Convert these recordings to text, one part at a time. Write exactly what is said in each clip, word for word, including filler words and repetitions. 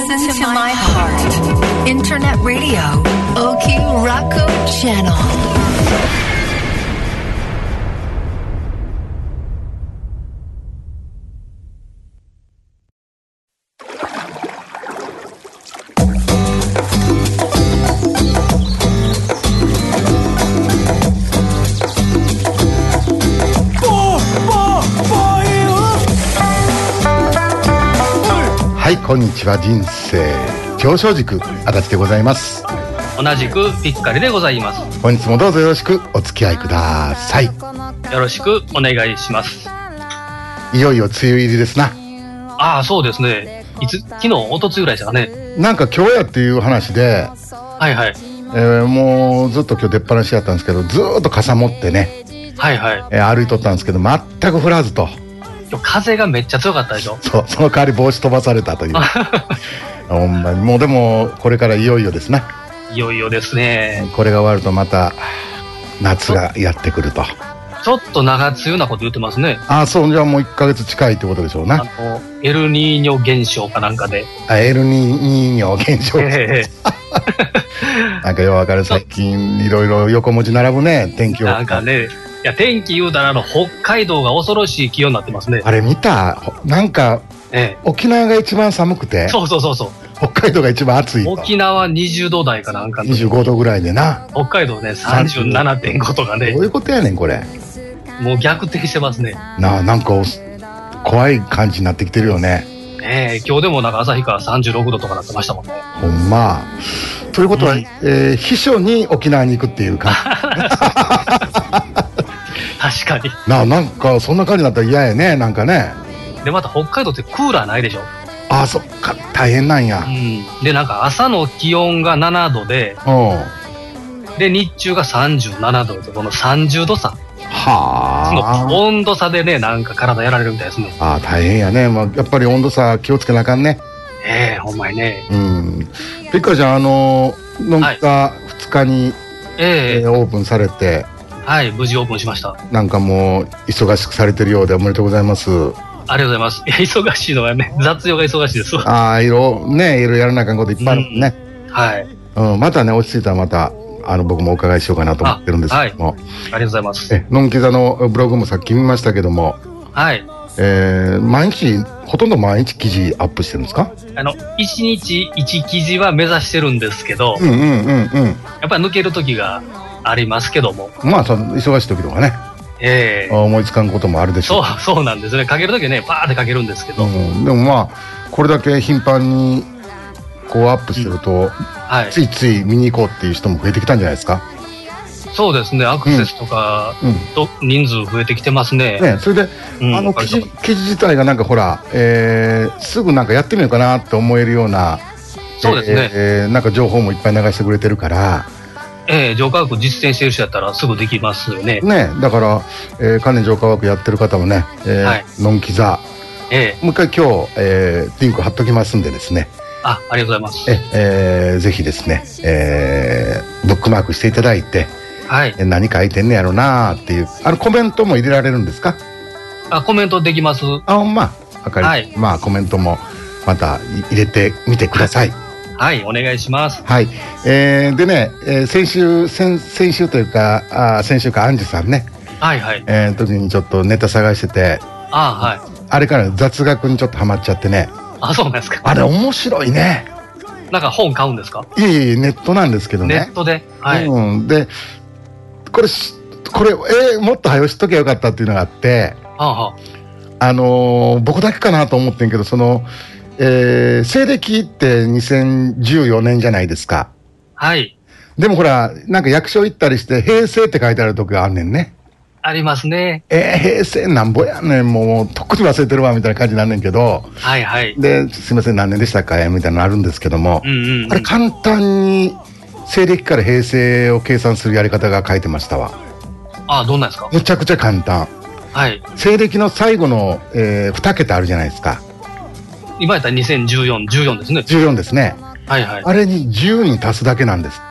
Listen to my heart. Internet radio. Oki Raku Channel. はい、こんにちは。人生上昇軸足立でございます。 同じくピッカリでございます。 本日もどうぞよろしくお付き合いください。よろしくお願いします。 いよいよ梅雨入りですな。 ああ、そうですね。いつ昨日おとつぐらいですかね。 なんか今日やっていう話で、 はいはい、 えー、もうずっと今日出っ放しやったんですけど、ずーっと傘持ってね、 はいはい、 えー、歩いとったんですけど全く降らずと。 今日風がめっちゃ強かったでしょ。 そう、その代わり帽子飛ばされたというほんまにもうでもこれからいよいよですね。 いよいよですね。 これが終わるとまた夏がやってくると。 ちょっと長梅雨なこと言ってますね。 ああ、そう、じゃあもういっかげつ近いってことでしょうな。 あのエルニーニョ現象かなんかで。 あ、エルニーニョ現象、えー、なんかよう分かる。最近いろいろ横文字並ぶね、天気を。 なんかね、いや天気言うたらあの北海道が恐ろしい気温になってますね。 あれ見た？なんか、ええ、沖縄が一番寒くて、 そうそうそうそう、 北海道が一番暑いと。 沖縄にじゅうど台かなんか、 にじゅうごどぐらいでな。 北海道ね さんじゅうななてんご とかね。 どういうことやねんこれ。 もう逆転してますね。 なあ、なんか怖い感じになってきてるよね。 ねえ、今日でもなんか旭川さんじゅうろくどとかなってましたもんね。 ほんま。ということは、うん、えー、秘書に沖縄に行くっていう感じ確かになあ、なんかそんな感じになったら嫌やね。なんかね。 でまた北海道ってクーラーないでしょ。 ああ、そっか、大変なんや、 うん、でなんか朝の気温がななどで、で日中がさんじゅうななどで、このさんじゅうど差、はあ、その温度差でね、なんか体やられるみたいですね。 ああ、大変やね。まあ、やっぱり温度差気をつけなあかんね。 ええー、ほんまにね。 うん。ピッカちゃん、あののんかふつかに、はい、えー、オープンされて、 はい、無事オープンしました。 なんかもう忙しくされてるようでおめでとうございます。 ありがとうございます。いや、忙しいのはね、雑用が忙しいです。 ああ、いろね、いろやらなあかんこといっぱいあるもんね。 うん、はい。 うん、またね、落ち着いたらまたあの僕もお伺いしようかなと思ってるんですけども。 はい、ありがとうございます。 え、のんき座のブログもさっき見ましたけども、 はい。 えー、毎日ほとんど毎日記事アップしてるんですか？ あのいちにちいち記事は目指してるんですけど、 うんうんうんうん、やっぱり抜ける時がありますけども、 まあその忙しい時とかね、えー、思いつかんこともあるでしょう。 そうそうなんですね。かける時はね、パーってかけるんですけど、うん、 でもまあこれだけ頻繁にこうアップしてると、うん、はい、ついつい見に行こうっていう人も増えてきたんじゃないですか？ そうですね。アクセスとか、うん、と人数増えてきてますね。 ね、それで、うん、あの記事、記事自体がなんかほら、えー、すぐなんかやってみようかなって思えるような、 そうですね、 えー、なんか情報もいっぱい流してくれてるから、 えー、浄化学実践してる人やったらすぐできますよね。 ね、だから、えー、関連浄化学やってる方もね、えーはい、のんき座、えー、もう一回今日、えー、リンク貼っときますんでですね。 あ、ありがとうございます。 え、えー、ぜひですね、えー、ブックマークしていただいて、はい、何書いてんねやろなーっていう、あのコメントも入れられるんですか？ あ、コメントできます。 あ、ほんま、わかり、はい、まあコメントもまた入れてみてください。 はい、お願いします。 はい、えー、でね、えー、先週先先週というか、あ、先週かアンジュさんね、 はいはい、 えー、時にちょっとネタ探してて、 あ、はい、 あれから雑学にちょっとハマっちゃってね。 あ、そうなんですか。 あれ面白いね。 なんか本買うんですか？ いえいえ、ネットなんですけどね。 ネットで、はい、 うん、でこれこれ、えー、もっと早よしときゃよかったっていうのがあって、はあはあ、あのー、僕だけかなと思ってんけど、その、えー、西暦ってにせんじゅうよねんじゃないですか。 はい。 でもほら、なんか役所行ったりして平成って書いてある時があんねんね。 ありますね。 えー、平成なんぼやねん、もうとっくに忘れてるわみたいな感じになんねんけど、 はいはい。 で、すいません何年でしたかみたいなのあるんですけども、うんうんうん、あれ簡単に西暦から平成を計算するやり方が書いてましたわ。 ああ、どんなんですか？ むちゃくちゃ簡単。はい。西暦の最後の、えー、に桁あるじゃないですか。 今やったらにせんじゅうよん、じゅうよんですね。 じゅうよんですね。 はいはい。 あれにじゅうに足すだけなんですって。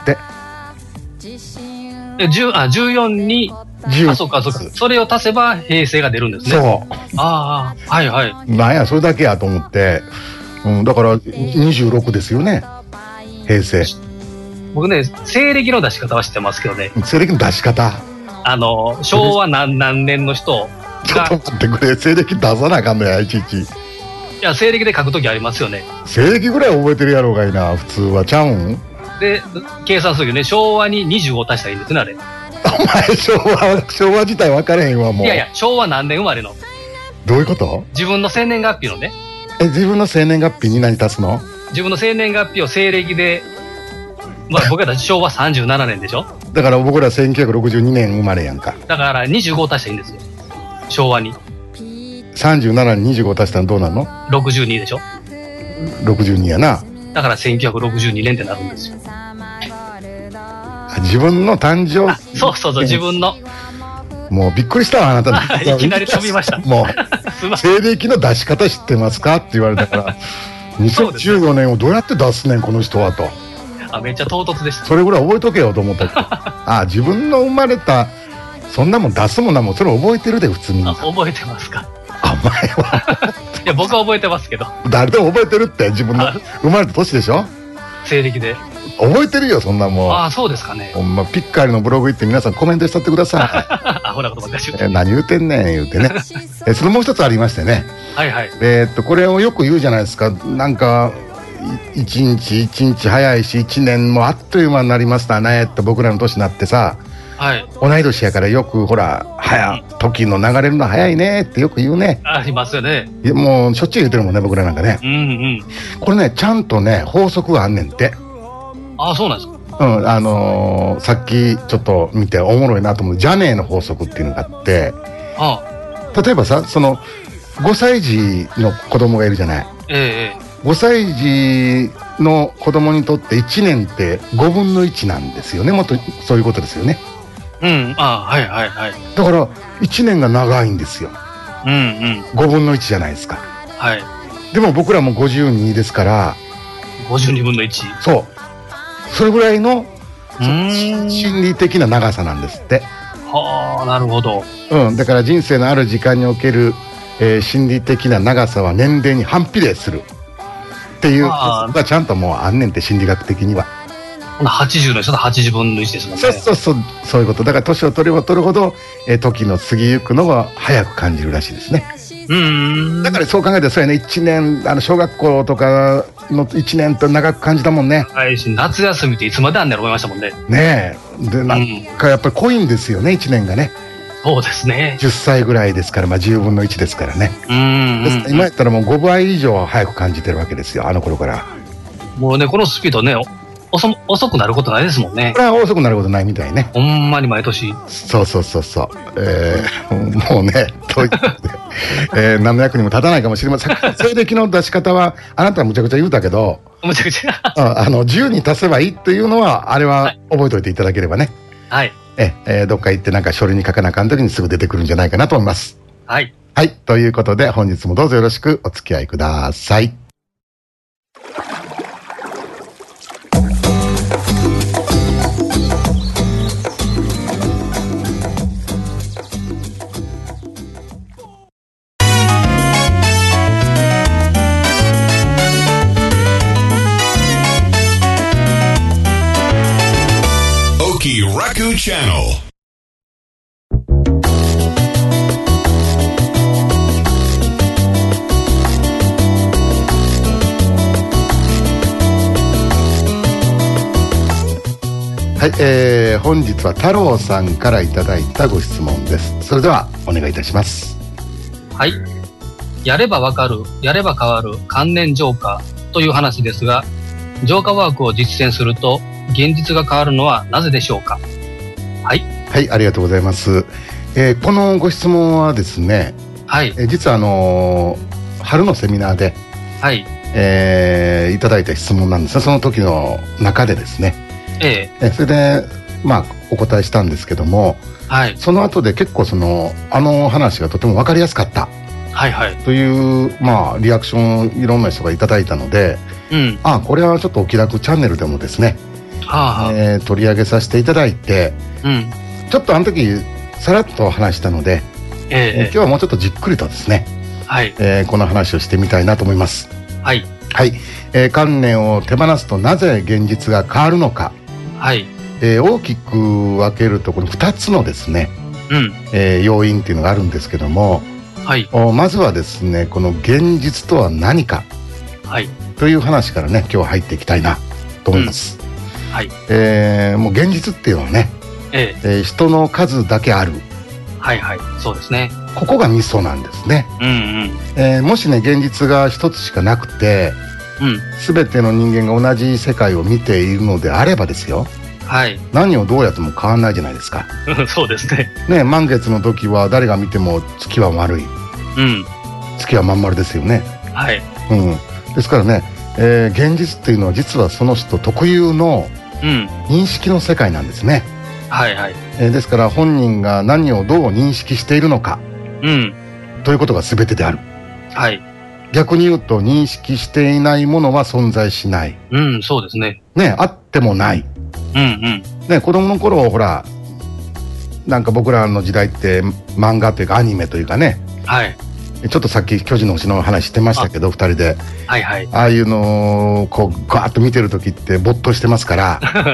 え、じゅう、あ、じゅうよんに、じゅう、あ、そうかそうか。それを足せば平成が出るんですね。 そう。 ああ、はいはい。 なんや、それだけやと思って、 うん、だからにじゅうろくですよね、平成。 僕ね、西暦の出し方は知ってますけどね。 西暦の出し方、 あの昭和何何年の人ちょっと待ってくれ、西暦出さなあかんのや、いちいち。いや、西暦で書くときありますよね。 西暦ぐらい覚えてるやろうがいな、普通はちゃうん。 で、計算するよね、昭和ににじゅうご足したらいいんですね、あれ。 お前、昭和、昭和自体分からへんわ、もう。 いやいや、昭和何年生まれの。 どういうこと？ 自分の生年月日のね。 え、自分の生年月日に何足すの？ 自分の生年月日を西暦で、まあ僕ら昭和さんじゅうななねんでしょ。 だから僕らせんきゅうひゃくろくじゅうにねん生まれやんか。 だからにじゅうご足したらいいんですよ、昭和に。 さんじゅうななににじゅうご足したらどうなの？ ろくじゅうにでしょ。 ろくじゅうにやな。 だからせんきゅうひゃくろくじゅうにねんってなるんですよ。 自分の誕生日。そうそうそう、自分の。 もうびっくりしたわ、あなた。 いきなり飛びました。 もう西暦の出し方知ってますかって言われたからにせんじゅうよねんをどうやって出すねんこの人はと。 あ、めっちゃ唐突でした。 それぐらい覚えとけよと思ったあ、自分の生まれたそんなもん出すもんなもん、それ覚えてるで普通に。 あ、覚えてますか。 あ、お前はいや、僕は覚えてますけど。 誰でも覚えてるって、自分の生まれた年でしょ、 西暦で。 覚えてるよ、そんなもん。 ああ、そうですかね。 ほんまピッカーリのブログ行って皆さんコメントしとってください。 アホなことばっかり言うて。 え、何言うてんねん言うてね。え、それもう一つありましてね。 はいはい。 えーっとこれをよく言うじゃないですか。なんか一日一日早いし一年もあっという間になりましたねって僕らの年になってさ。 はい。 同い年やからよくほら早時の流れるの早いねってよく言うね。 ありますよね。 いやもうしょっちゅう言ってるもんね僕らなんかね。 うんうん。 これねちゃんとね法則があんねんって。 ああ、そうなんですか。 うん、あのー、さっきちょっと見ておもろいなと思うジャネーの法則っていうのがあって、 ああ、例えばさそのごさい児の子供がいるじゃない。 ええ、 ごさい児の子供にとっていちねんってごぶんのいちなんですよね。もっとそういうことですよね。 うん、あ、はいはいはい。 だからいちねんが長いんですよ。 うんうん。 ごぶんのいちじゃないですか。 はい。 でも僕らもごじゅうにですからごじゅうにぶんのいち。 そうそれぐらいの心理的な長さなんですって。 はあ、なるほど。 うん、だから人生のある時間における、えー、心理的な長さは年齢に反比例するっていうがちゃんともうあんねんって、心理学的には。 はちじゅうの人とはちじゅうぶんのいちですもんね。 そうそうそう、そういうこと。だから年を取れば取るほど、えー、時の過ぎゆくのが早く感じるらしいですね。 うん。 だからそう考えたらそうやね、いちねん、あの小学校とかのいちねんと長く感じたもんね。 はい、夏休みっていつまであんねやろ思いましたもんね。 ねえ。で、なんかやっぱり濃いんですよね、いちねんがね。 そうですね。 じゅっさいぐらいですから、まあじゅうぶんのいちですからね。 うん、うん。 今やったらもうごばい以上早く感じてるわけですよ、あの頃から。 もうね、このスピードね、遅遅くなることないですもんね。 これは遅くなることないみたいね。 ほんまに毎年。 そうそうそうそう。えー、もうね、ということで、えー、何の役にも立たないかもしれません。西暦の出し方は、あなたはむちゃくちゃ言うたけど、 むちゃくちゃ。 ああの、じゅうに足せばいいっていうのは、あれは覚えておいていただければね。 はい。 え、えー、どっか行ってなんか書類に書かなあかん時にすぐ出てくるんじゃないかなと思います。 はい。 はい。ということで、本日もどうぞよろしくお付き合いください。 Raku Channel。 はい、えー、本日は太郎さんからいただいたご質問です。それではお願いいたします。 はい。やればわかる、やれば変わる観念浄化という話ですが、浄化ワークを実践すると現実が変わるのはなぜでしょうか。はい。 はい、ありがとうございます。えー、このご質問はですね、 はい。 えー、実はあのー、春のセミナーで、 はい。 えー、いただいた質問なんですが、その時の中でですね、 ええー、それで、まあ、お答えしたんですけども、 はい。 その後で結構その、あの話がとても分かりやすかった。 はいはい。 という、まあ、リアクションをいろんな人がいただいたので、 うん。 あ、これはちょっとお気楽チャンネルでもですね、 はあはあ、 えー、取り上げさせていただいて、 うん。 ちょっとあの時さらっと話したので、 えー、 今日はもうちょっとじっくりとですね、 はい、 えー、この話をしてみたいなと思います。 はい。 はい、えー、観念を手放すとなぜ現実が変わるのか。 はい、 えー、大きく分けるとこのふたつのですね、 うんえー、要因っていうのがあるんですけども、 はい、 まずはですね、この現実とは何か、 はい、 という話からね、今日入っていきたいなと思います。 うん、はい、 えー、もう現実っていうのはね、えええー、人の数だけある。 はいはい、そうですね。 ここがミソなんですね。 うんうん、 えー、もしね、現実が一つしかなくて、うん、全ての人間が同じ世界を見ているのであればですよ、 はい、 何をどうやっても変わんないじゃないですか。 そうですね。 ね、満月の時は誰が見ても月は丸い、うん、月はまん丸ですよね。 はい、 うん、ですからね、えー、現実っていうのは実はその人特有の認識の世界なんですね。 うん、はいはい。 えー、ですから本人が何をどう認識しているのか、うん、ということが全てである。 はい。 逆に言うと認識していないものは存在しない。 うん、そうですね。 ね、あってもない。 うんうん。 ね、子供の頃ほら、なんか僕らの時代って漫画というかアニメというかね。 はい。 ちょっとさっき巨人の星の話してましたけど、二人で。 はいはい。 ああいうのをこうガーッと見てる時って没頭してますから。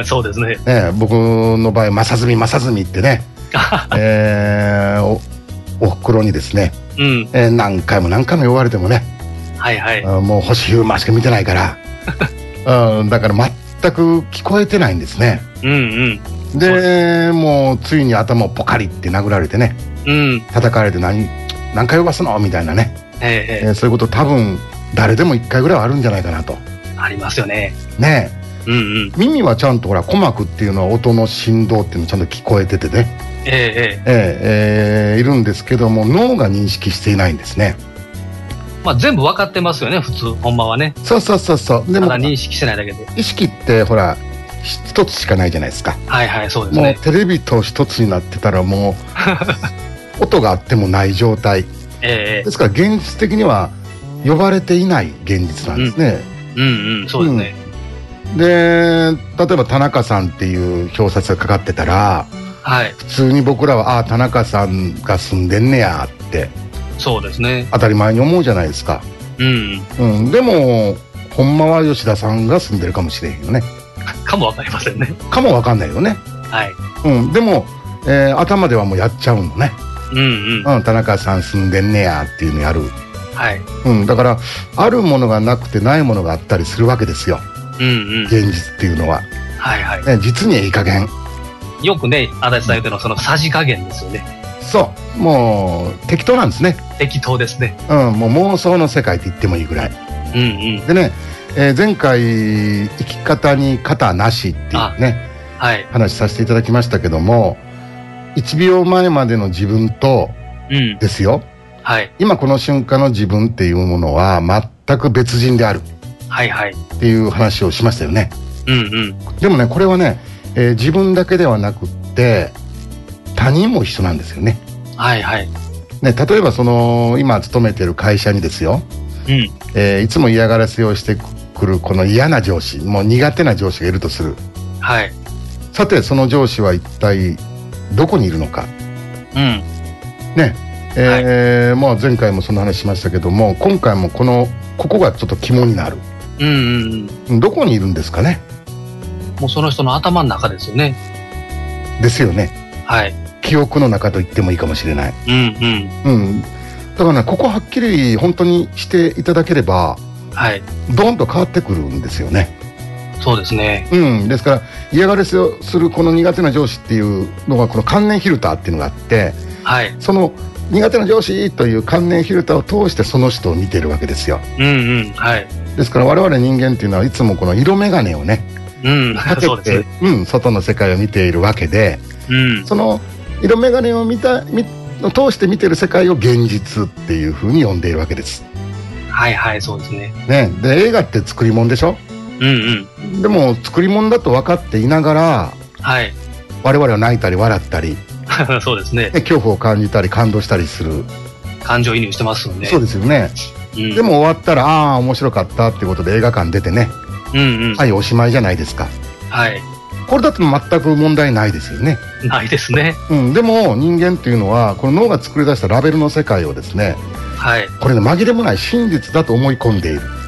そうですね。 ね、僕の場合正純正純ってね、えー、おおふくろにですね、うん、えー、何回も何回も言われてもね。 はいはい。 もう星ヒューマンしか見てないから、うん、だから全く聞こえてないんですね。うんうん。で、もうついに頭をポカリって殴られてね、うん、叩かれて何何回呼ばすのみたいなね、えーえー、そういうこと多分誰でもいっかいぐらいはあるんじゃないかなと。 ありますよね。 ねえ、うんうん、耳はちゃんとほら鼓膜っていうのは音の振動っていうのちゃんと聞こえててね、えーえーえーえー、いるんですけども脳が認識していないんですね。 まあ、全部分かってますよね、普通ほんまはね。 そうそうそうそう。 でもただ認識してないだけで。 意識ってほら一つしかないじゃないですか。 はいはい、そうですね。 もうテレビと一つになってたらもう音があってもない状態、えー、ですから現実的には呼ばれていない現実なんですね。 うん、うん、うん、そうですね。 うん、で例えば田中さんっていう表札がかかってたら、はい、普通に僕らはああ田中さんが住んでんねやってそうですね、 当たり前に思うじゃないですか。うん、うん、でもほんまは吉田さんが住んでるかもしれへんよね。 かもわかりませんね。 かもわかんないよね。はい、うん、でも、えー、頭ではもうやっちゃうのね。うんうんうん、田中さん住んでんねやっていうのやる。はい、うん、だからあるものがなくてないものがあったりするわけですよ。うんうん、現実っていうのは。はいはい、ね、実にいい加減。 よくね、足立さん言うてのそのさじ加減ですよね。 そうもう適当なんですね。 適当ですね。 うん、もう妄想の世界って言ってもいいぐらい。うんうん、でね、えー、前回生き方に型なしっていうね、はい、話させていただきましたけども、いちびょうまえまでの自分と、うん、ですよ、はい、今この瞬間の自分っていうものは全く別人である、はいはい、っていう話をしましたよね。うんうん、でもねこれはね、えー、自分だけではなくって他人も一緒なんですよね。はいはいね、例えばその今勤めてる会社にですよ、うんえー、いつも嫌がらせをしてくるこの嫌な上司、もう苦手な上司がいるとする。はい、さてその上司は一体どこにいるのか。うんねえーはい、もう前回もその話しましたけども、今回もこのここがちょっと肝になる。うんうんうん、どこにいるんですかね。 もうその人の頭の中ですよね。 ですよね。はい。記憶の中と言ってもいいかもしれない。うんうん。うん。だからねここはっきり本当にしていただければ、はい。ドーンと変わってくるんですよね。 そうですね。 うん。ですから嫌がらせをするこの苦手な上司っていうのがこの観念フィルターっていうのがあって、はい。その苦手な上司という観念フィルターを通してその人を見てるわけですよ。うんうん。はい。ですから我々人間っていうのはいつもこの色眼鏡をね、うん、かけて、そうですね、うん、外の世界を見ているわけで、うん、その色眼鏡を見た見通して見てる世界を現実っていうふうに呼んでいるわけです。 はいはい、そうですね。 ね、で映画って作り物でしょ。うんうん。でも作り物だと分かっていながら、はい、我々は泣いたり笑ったりそうですね。 恐怖を感じたり感動したりする。 感情移入してますよね。 そうですよね。うん、でも終わったらああ面白かったっていうことで映画館出てね、うんうん、はいおしまいじゃないですか。はい。これだと全く問題ないですよね。 ないですね。 うん、でも人間っていうのはこの脳が作り出したラベルの世界をですね、はい、これね紛れもない真実だと思い込んでいる。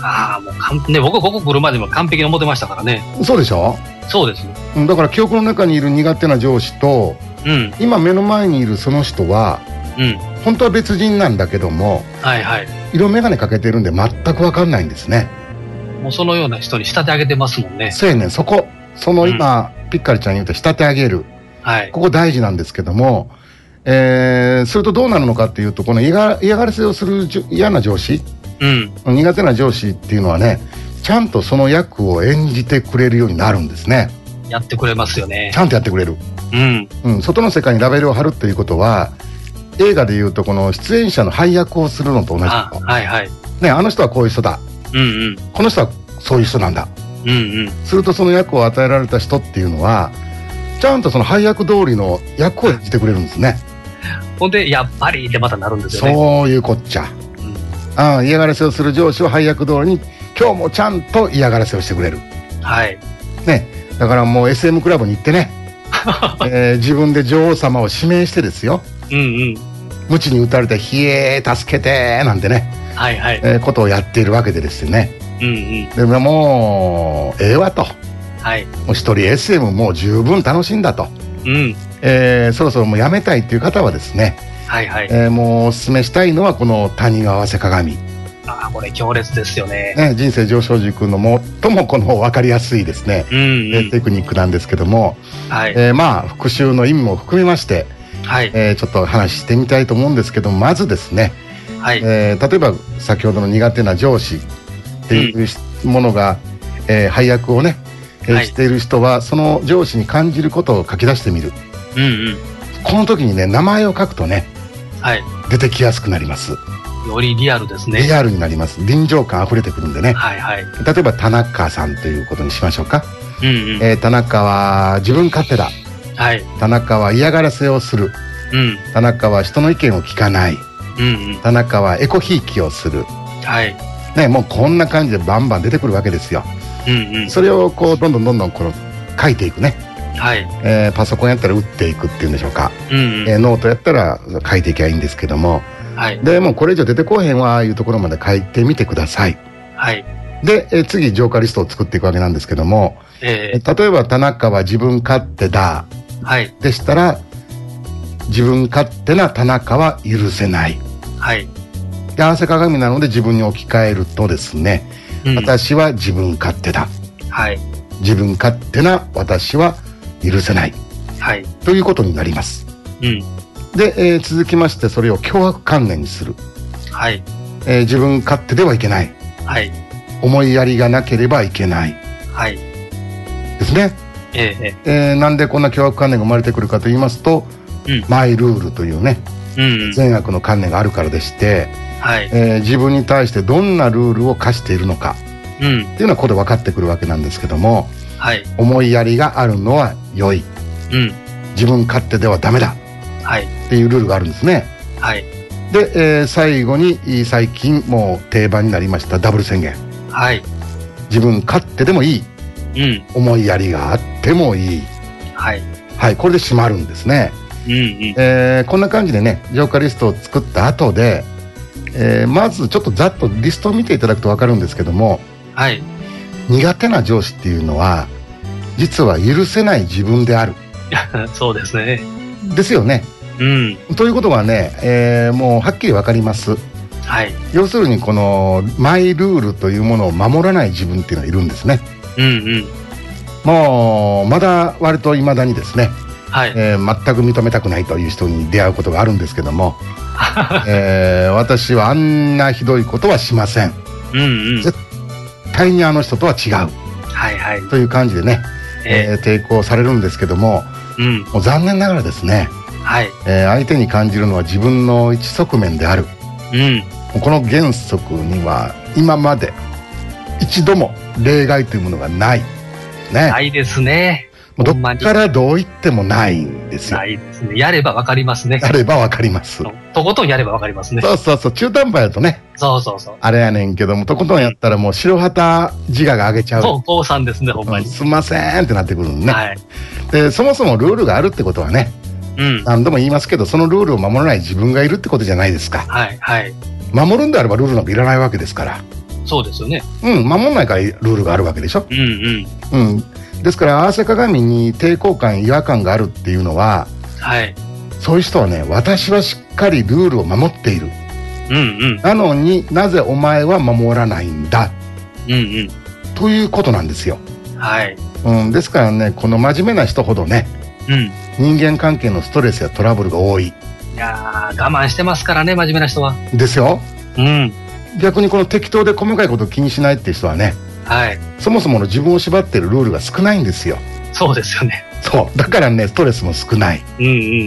ああ、もうかん、ね、僕、ここ来るまでも完璧に思ってましたからね。 そうでしょ。 そうです。 だから記憶の中にいる苦手な上司と、うん、今目の前にいるその人は、うん、本当は別人なんだけども、はいはい、色眼鏡かけてるんで全く分かんないんですね。 もうそのような人に仕立て上げてますもんね。 そうやねん、そこ、その今、うん、ピッカリちゃん言うと仕立て上げる、はい、ここ大事なんですけども、えー、するとどうなるのかっていうと、この嫌が、嫌がらせをする嫌な上司、うん、苦手な上司っていうのはね、ちゃんとその役を演じてくれるようになるんですね。 やってくれますよね。 ちゃんとやってくれる。うん。うん、外の世界にラベルを貼るっていうことは、映画でいうとこの出演者の配役をするのと同じ。あ、はいはい。ね、あの人はこういう人だ。うんうん。この人はそういう人なんだ。うんうん。するとその役を与えられた人っていうのは、ちゃんとその配役通りの役を演じてくれるんですね。 ほんで、やっぱりってまたなるんですよね。 そういうこっちゃ。うん、ああ、嫌がらせをする上司は配役通りに、今日もちゃんと嫌がらせをしてくれる。はい。ね。だからもう エスエム クラブに行ってね、えー、自分で女王様を指名してですよ。うんうん。鞭に打たれて、ひえー、助けてーなんてね。はいはい。えー、ことをやっているわけでですよね。うんうん。でももう、ええわと。はい。もう一人 エスエム もう十分楽しんだと。うん。えー、そろそろもうやめたいっていう方はですね。はいはい。えー、もうお勧めしたいのはこの谷川瀬鏡。 ああ、これ強烈ですよね。 ね、人生上昇塾の最もこの分かりやすいですね、うんうん、テクニックなんですけども、はい、えー、まあ復習の意味も含めまして、はい、えー、ちょっと話してみたいと思うんですけど、まずですね、はい、えー、例えば先ほどの苦手な上司っていうものが、うん、えー、配役をね、えーはい、している人はその上司に感じることを書き出してみる、うんうん、この時にね名前を書くとね、はい、出てきやすくなります。 よりリアルですね。 リアルになります。臨場感あふれてくるんでね、はいはい、例えば田中さんということにしましょうか、うんうん、えー、田中は自分勝手だ、はい、田中は嫌がらせをする、うん、田中は人の意見を聞かない、うんうん、田中はエコひいきをする、はいね、もうこんな感じでバンバン出てくるわけですよ、うんうん、それをこうどんどんどんどんこの書いていくね、はい、えー、パソコンやったら打っていくっていうんでしょうか、うんうん、えー、ノートやったら書いていけばいいんですけども、はい、でもうこれ以上出てこへんわいうところまで書いてみてください。はい、で、えー、次浄化リストを作っていくわけなんですけども、えー、例えば田中は自分勝手だ、はい、でしたら自分勝手な田中は許せない、はい、で合わせ鏡なので自分に置き換えるとですね、うん、私は自分勝手だ、はい、自分勝手な私は許せない、はい、ということになります。うん、で、えー、続きましてそれを強迫観念にする、はい、えー、自分勝手ではいけない、はい、思いやりがなければいけない、はい、ですね。えーえー、なんでこんな強迫観念が生まれてくるかと言いますと、うん、マイルールというね、うんうん、善悪の観念があるからでして、はい、えー、自分に対してどんなルールを課しているのか、うん、っていうのはここで分かってくるわけなんですけども、はい、思いやりがあるのは良い、うん、自分勝手ではダメだ、はい、っていうルールがあるんですね。はい、で、えー、最後に最近もう定番になりましたダブル宣言、はい、自分勝手でもいい、うん、思いやりがあってもいい、はい、はい、これで締まるんですね。うんうん、えー、こんな感じでね浄化リストを作った後で、えー、まずちょっとざっとリストを見ていただくと分かるんですけども、はい、苦手な上司っていうのは実は許せない自分であるそうですね。 ですよね、うん、ということはね、えー、もうはっきり分かります、はい、要するにこのマイルールというものを守らない自分っていうのがいるんですね。うんうん、もうまだ割といまだにですね、はい、えー、全く認めたくないという人に出会うことがあるんですけども、えー、私はあんなひどいことはしません、うんうん、絶対にあの人とは違う、はいはい、という感じでね、えー、抵抗されるんですけども、うん、もう残念ながらですね、はい、えー、相手に感じるのは自分の一側面である、うん、この原則には今まで一度も例外というものがない、ね、 ないですね。 もうどっからどう言ってもないんですよ。 ないですね。やればわかりますね。 やればわかります。 とことんやればわかりますね。 そうそうそう。中途半端やとね。 そうそうそう。 あれやねんけども、とことんやったらもう白旗自我が上げちゃう。 そう、降参ですね、ほんまに。 すんませんってなってくるのね。はい。で、そもそもルールがあるってことはね、うん、何度も言いますけど、そのルールを守らない自分がいるってことじゃないですか。はい、はい。守るんであればルールなんかいらないわけですから。 そうですよね。 うん、守んないからルールがあるわけでしょ。 うんうん。 うん。ですから合わせ鏡に抵抗感、違和感があるっていうのは、 はい。 そういう人はね、私はしっかりルールを守っている。 うんうん。 なのになぜお前は守らないんだ。 うんうん。 ということなんですよ。 はい。 うん、ですからね、この真面目な人ほどね、 うん。 人間関係のストレスやトラブルが多い。 いやー、我慢してますからね、真面目な人は。 ですよ。 うん。 逆にこの適当で細かいことを気にしないっていう人はね、 はい。 そもそもの自分を縛っているルールが少ないんですよ。 そうですよね。 そう。だからね、ストレスも少ない。 うんうん。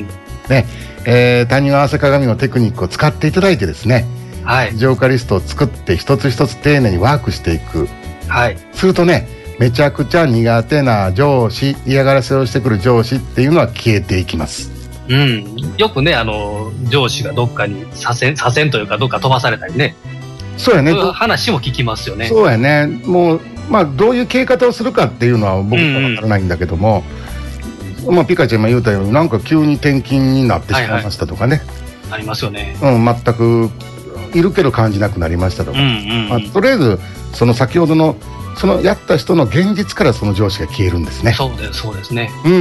ね、えー、他人合わせ鏡のテクニックを使っていただいてですね、 はい。 浄化リストを作って一つ一つ丁寧にワークしていく。 はい。 するとね、めちゃくちゃ苦手な上司、嫌がらせをしてくる上司っていうのは消えていきます。 うん。よくね、あの、上司がどっかに左遷、左遷というかどっか飛ばされたりね。 そうやね。 そういう話も聞きますよね。 そうやね。もう、まあ、どういう消え方をするかっていうのは僕はわからないんだけども、うんうん、まあ、ピカちゃん今言うたように、なんか急に転勤になってしまいましたとかね。 はいはい、ありますよね。 うん、全く、いるけど感じなくなりましたとか。うんうんうん、まあ、とりあえず、その先ほどの、そのやった人の現実からその上司が消えるんですね。 そうです、そうですね。 うん。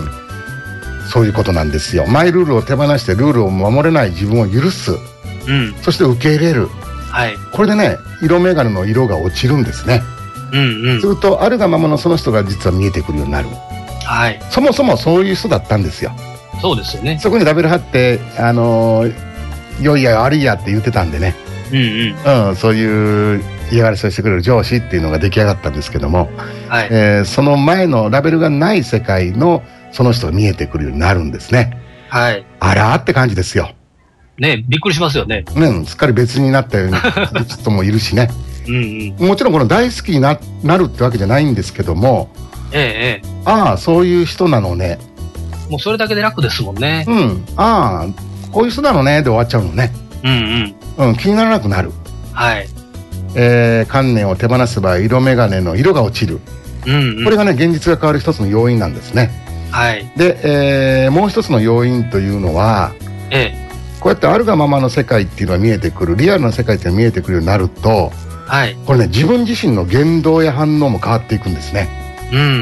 そういうことなんですよ。マイルールを手放してルールを守れない自分を許す。うん。そして受け入れる。はい。これでね、色眼鏡の色が落ちるんですね。うんうん。すると、あるがままのその人が実は見えてくるようになる。はい。そもそもそういう人だったんですよ。 そうですよね。 そこにラベル貼って、あのー、良いや悪いやって言ってたんでね。うんうん。うん、そういう嫌がらせをしてくれる上司っていうのが出来上がったんですけども、はい。えー、その前のラベルがない世界のその人が見えてくるようになるんですね。はい。あらーって感じですよ。 ね、びっくりしますよね。 うん、すっかり別になったような人もいるしね。うんうん。もちろんこの大好きに な, なるってわけじゃないんですけども、ええ、ああ、そういう人なのね。 もうそれだけで楽ですもんね。 うん。ああ、こういう人なのねで終わっちゃうのね。うんうん。うん、気にならなくなる。はい。えー、観念を手放せば色眼鏡の色が落ちる。うんうん。これがね、現実が変わる一つの要因なんですね。はい。で、えー、もう一つの要因というのは、ええ。こうやってあるがままの世界っていうのが見えてくる、リアルな世界っていうのが見えてくるようになると、はい。これね、自分自身の言動や反応も変わっていくんですね。うんうんうん。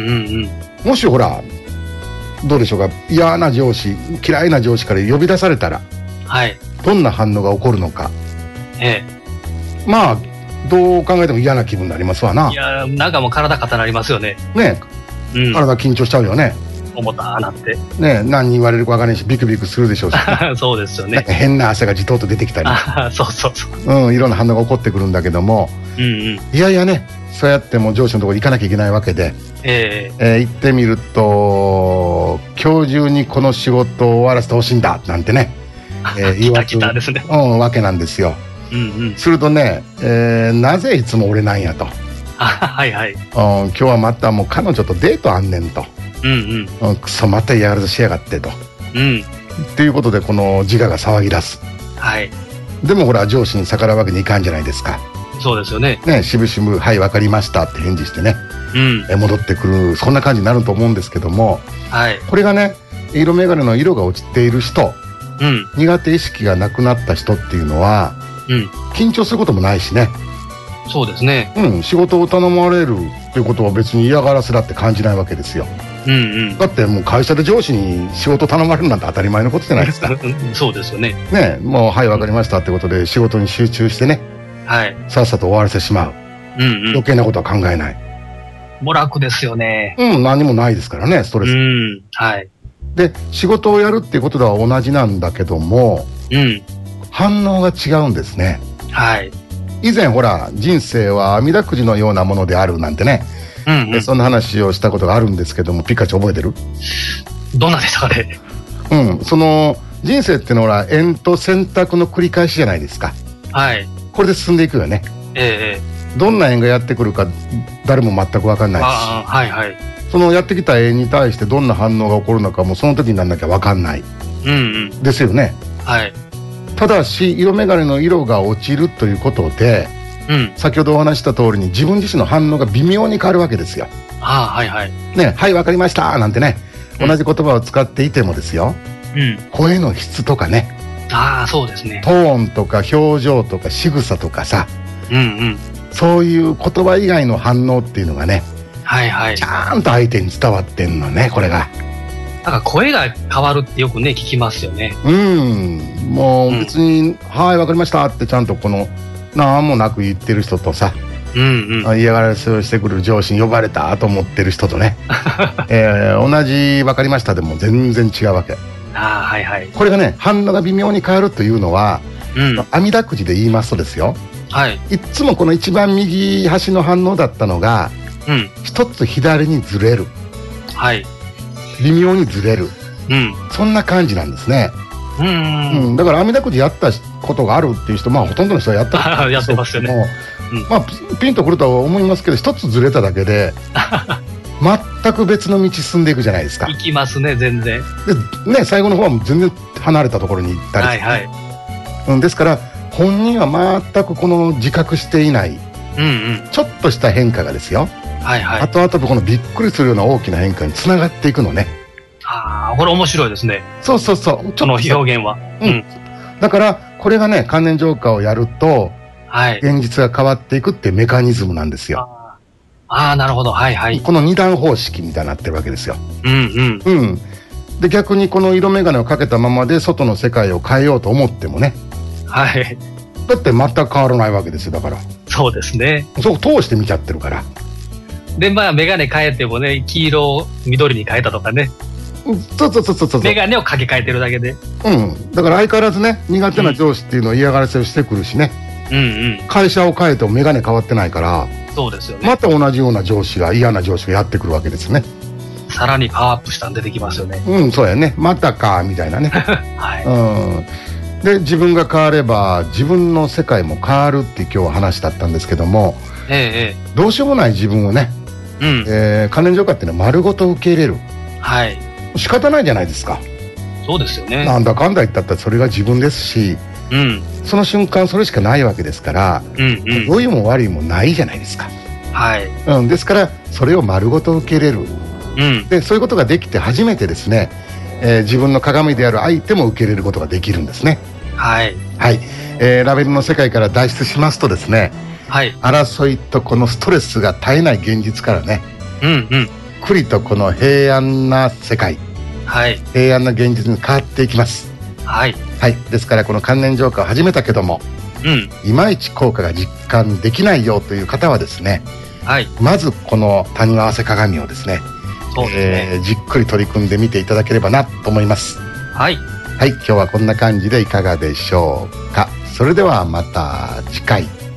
もしほら、どうでしょうか、嫌な上司、嫌いな上司から呼び出されたら、はい。どんな反応が起こるのか。ええ。まあ、どう考えても嫌な気分になりますわな。 いやー、なんかもう体固なりますよね。 ねえ、うん、体緊張しちゃうよね。 思ったーなって。 ねえ、何言われるか分からないし、ビクビクするでしょうし。 そうですよね。 変な汗がじとっと出てきたり。 そうそうそう。 うん、いろんな反応が起こってくるんだけども、うんうん、いやいやね、そうやってもう上司のところに行かなきゃいけないわけで、えーえー、行ってみると、今日中にこの仕事を終わらせてほしいんだなんてね、えー、言われる、ね、うん、わけなんですよ。うんうん、するとね、えー、なぜいつも俺なんやと。はいはい。うん、今日はまたもう彼女とデートあんねんと。うんうん。くそ、また嫌がらせしやがってと。うん。っていうことでこの自我が騒ぎ出す。はい。でもほら上司に逆らうわけにいかんじゃないですか。 そうですよね。 ね、しぶしぶはい分かりましたって返事してね。うん。え戻ってくる、そんな感じになると思うんですけども。はい。これがね、色眼鏡の色が落ちている人。うん。苦手意識がなくなった人っていうのは。うん。緊張することもないしね。 そうですね。 うん、仕事を頼まれるっていうことは別に嫌がらせだって感じないわけですよ。うんうん。だってもう会社で上司に仕事頼まれるなんて当たり前のことじゃないですか。 そうですよね。 ね、もうはい分かりましたってことで仕事に集中してね。はい。さっさと終わらせてしまう。うんうん。余計なことは考えない。 もう楽ですよね。 うん、何もないですからね、ストレス。うん、はい。で、仕事をやるっていうこととは同じなんだけども、うん。反応が違うんですね。はい。以前ほら人生は阿弥陀くじのようなものであるなんてね、うんうん、そんな話をしたことがあるんですけども、ピカチュウ覚えてる？ どんなでしたかね。 うん、その人生ってのは縁と選択の繰り返しじゃないですか。はい。これで進んでいくよね。ええ。どんな縁がやってくるか誰も全く分かんないし、あ、はいはい。そのやってきた縁に対してどんな反応が起こるのかもその時にならなきゃ分かんない。うんうん。ですよね。はい。ただし色眼鏡の色が落ちるということで、うん、先ほどお話した通りに自分自身の反応が微妙に変わるわけですよ。ああ、はいはい。ね、はい分かりましたなんてね、うん、同じ言葉を使っていてもですよ、うん、声の質とかね、 ああそうですね、 トーンとか表情とか仕草とかさ、うんうん、 そういう言葉以外の反応っていうのがね、 はいはい、 ちゃんと相手に伝わってんのね、これが。 なんか声が変わるってよくね聞きますよね。 うん、もう別に、うん、はいわかりましたってちゃんとこの何もなく言ってる人とさ、うんうん、嫌がらせをしてくる上司に呼ばれたと思ってる人とね、えー、同じ分かりましたでも全然違うわけ。 あ、はいはい、 これがね反応が微妙に変わるというのは、うん、阿弥陀くじで言いますとですよ、はい、いつもこの一番右端の反応だったのが、うん、一つ左にずれる、はい、微妙にずれる、うん、そんな感じなんですね。うんうんうん、だから阿弥陀くじやったことがあるっていう人、まあほとんどの人はやったやってますよね。 うん、まあピンとくるとは思いますけど、一つずれただけで全く別の道進んでいくじゃないですか。 行きますね、全然。 でね、最後の方はもう全然離れたところに行ったり、はいはい、うん、ですから本人は全くこの自覚していない、うんうん、ちょっとした変化がですよ、はいはい、後々このびっくりするような大きな変化につながっていくのね。 ああ、これ面白いですね。 そうそうそう、 その表現は、 うん、うん、だからこれがね関連浄化をやると、はい、現実が変わっていくっていうメカニズムなんですよ。 ああ、なるほど、はいはい。 この二段方式みたいになってるわけですよ。 うんうん。うん。 で逆にこの色眼鏡をかけたままで外の世界を変えようと思ってもね、はい。だって全く変わらないわけですよ。だから。 そうですね。 そう通して見ちゃってるから。 でまあ眼鏡変えてもね、黄色を緑に変えたとかね。 そうそうそうそうそう。 眼鏡をかけ替えてるだけで。 うん。だから相変わらずね、苦手な上司っていうのは嫌がらせをしてくるしね。うんうん。会社を変えても眼鏡変わってないから。そうですよね。また同じような上司が嫌な上司がやってくるわけですね。 さらにパワーアップしたん出てきますよね。 うん、そうやね。またかみたいなね。はい。うん。で自分が変われば自分の世界も変わるって今日は話だったんですけども、ええ、どうしようもない自分をね、うん、えー、関連浄化っていうのは丸ごと受け入れる。はい。仕方ないじゃないですか。 そうですよね。 なんだかんだ言ったったらそれが自分ですし、うん、その瞬間それしかないわけですから、うんうん、良いも悪いもないじゃないですか。はい。うん、ですからそれを丸ごと受け入れる。うん、でそういうことができて初めてですね、えー、自分の鏡である相手も受け入れることができるんですね。はい、はい、えー、ラベルの世界から脱出しますとですね、はい、争いとこのストレスが絶えない現実からね、うんうん、くりとこの平安な世界、はい、平安な現実に変わっていきます。はい、はい、ですからこの関連浄化を始めたけども、うん、いまいち効果が実感できないよという方はですね、はい、まずこの谷合わせ鏡をですね、そうですね、えー、じっくり取り組んでみていただければなと思います。はい、はい、今日はこんな感じでいかがでしょうか。それではまた次回。